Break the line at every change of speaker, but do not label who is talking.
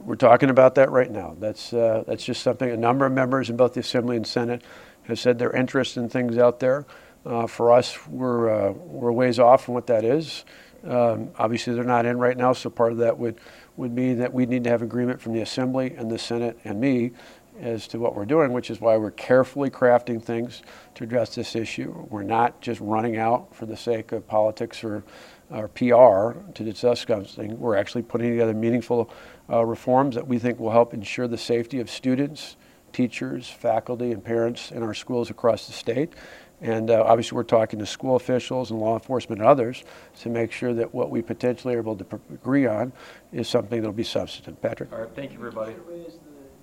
we're talking about that right now. That's just something a number of members in both the Assembly and Senate have said their interest in things out there. For us, we're ways off from what that is. Obviously, they're not in right now, so part of that would mean that we need to have agreement from the Assembly and the Senate and me as to what we're doing, which is why we're carefully crafting things to address this issue. We're not just running out for the sake of politics or PR to discuss something. We're actually putting together meaningful reforms that we think will help ensure the safety of students, teachers, faculty, and parents in our schools across the state. And obviously we're talking to school officials and law enforcement and others to make sure that what we potentially are able to agree on is something that will be substantive. Patrick?
All right, thank you, everybody.